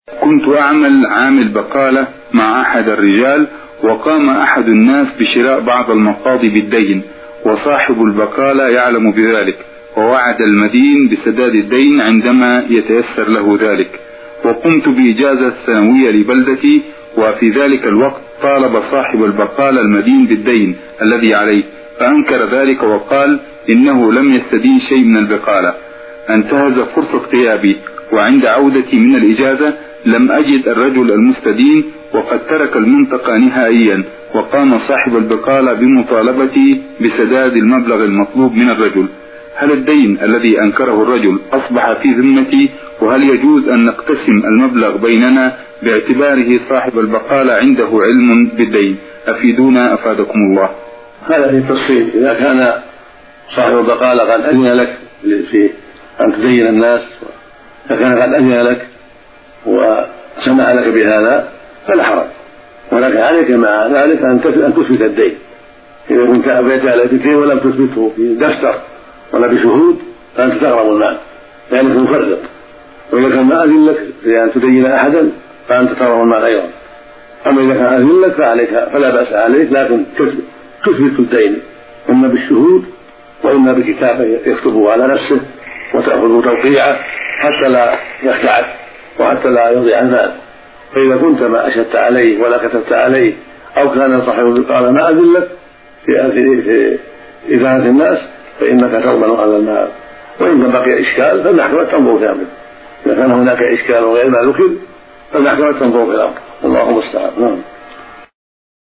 كنت أعمل عامل بقالة مع أحد الرجال، وقام أحد الناس بشراء بعض المقاضي بالدين، وصاحب البقالة يعلم بذلك، ووعد المدين بسداد الدين عندما يتيسر له ذلك. وقمت بإجازة سنوية لبلدتي، وفي ذلك الوقت طالب صاحب البقالة المدين بالدين الذي عليه، فأنكر ذلك وقال إنه لم يستدين شيء من البقالة. انتهز فرصة غيابي، وعند عودتي من الإجازة لم أجد الرجل المستدين، وقد ترك المنطقة نهائيا، وقام صاحب البقالة بمطالبتي بسداد المبلغ المطلوب من الرجل. هل الدين الذي أنكره الرجل أصبح في ذمتي؟ وهل يجوز أن نقتسم المبلغ بيننا باعتباره صاحب البقالة عنده علم بالدين؟ أفيدونا أفادكم الله. هذا في التفصيل. إذا كان صاحب البقالة قد أذن لك في أن تدين الناس، فكان قد أذن لك وسمح لك بهذا فلا حرج، ولكن عليك مع ذلك أن تثبت الدين. إذا كنت أبيت على ذكره ولم تثبته في دفتر ولا بشهود فأنت تغرم المال لأنك مفرط. وإذا كان ما أذن لك في أن تدين أحدا فأنت تغرم المال أيضا. أما إذا كان أذن لك فلا بأس عليك، لكن تثبت الدين إما بالشهود وإما بكتابة يكتبه على نفسه وتأخذ توقيعه حتى لا يخدعك وحتى لا يضيع المال. فإذا كنت ما أشهدت عليه ولا كتبت عليه، أو كان صاحب البقالة ما أذن لك في إدانة الناس، فإنك تضمن هذا المال. وإن بقي إشكال فالمحكمة تنظر في أمره. إذا كان هناك إشكال وغير ما ذكر فالمحكمة تنظر في الأمر. اللهم المستعان.